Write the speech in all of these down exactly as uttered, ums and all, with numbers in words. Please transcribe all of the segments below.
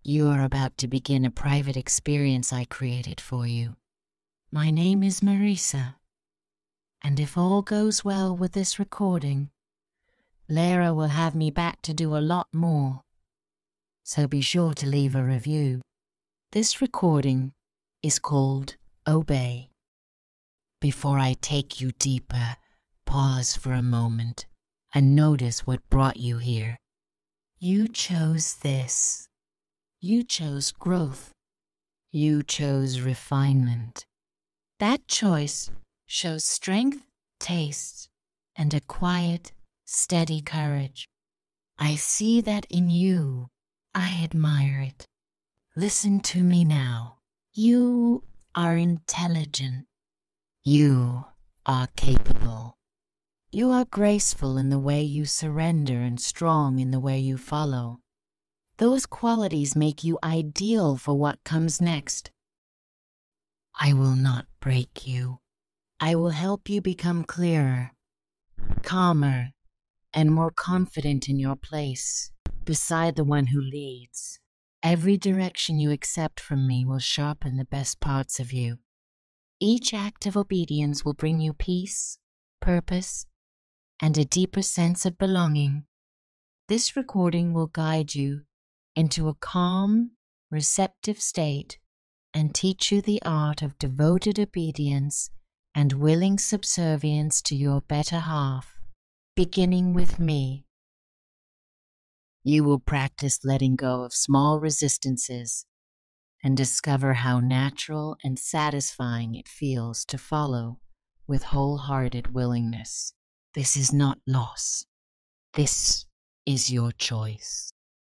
You are about to begin a private experience I created for you. My name is Marisa, and if all goes well with this recording, Lara will have me back to do a lot more, so be sure to leave a review. This recording is called Obey. Before I take you deeper, pause for a moment and notice what brought you here. You chose this. You chose growth. You chose refinement. That choice shows strength, taste, and a quiet, steady courage. I see that in you. I admire it. Listen to me now. You are intelligent. You are capable. You are graceful in the way you surrender and strong in the way you follow. Those qualities make you ideal for what comes next. I will not break you. I will help you become clearer, calmer, and more confident in your place beside the one who leads. Every direction you accept from me will sharpen the best parts of you. Each act of obedience will bring you peace, purpose, and a deeper sense of belonging. This recording will guide you into a calm, receptive state and teach you the art of devoted obedience and willing subservience to your better half, beginning with me. You will practice letting go of small resistances and discover how natural and satisfying it feels to follow with wholehearted willingness. This is not loss. This is your choice.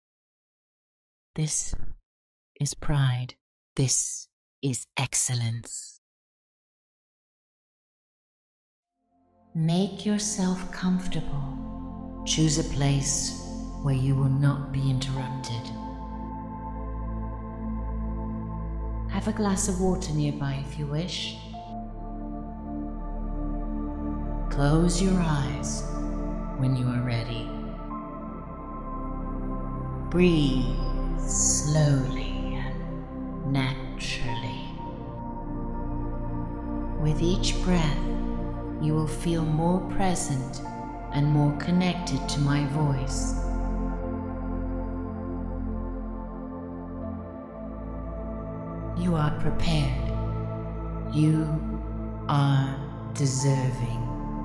This is pride. This is excellence. Make yourself comfortable. Choose a place where you will not be interrupted. Have a glass of water nearby if you wish. Close your eyes when you are ready. Breathe slowly and naturally. With each breath, you will feel more present and more connected to my voice. You are prepared. You are deserving.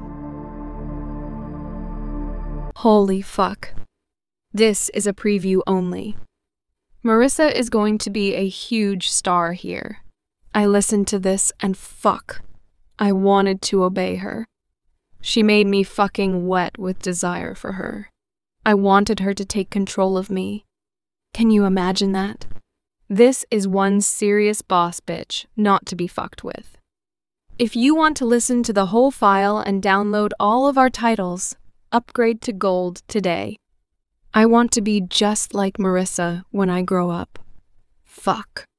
Holy fuck. This is a preview only. Marisa is going to be a huge star here. I listened to this and fuck. I wanted to obey her. She made me fucking wet with desire for her. I wanted her to take control of me. Can you imagine that? This is one serious boss bitch not to be fucked with. If you want to listen to the whole file and download all of our titles, upgrade to gold today. I want to be just like Marisa when I grow up. Fuck.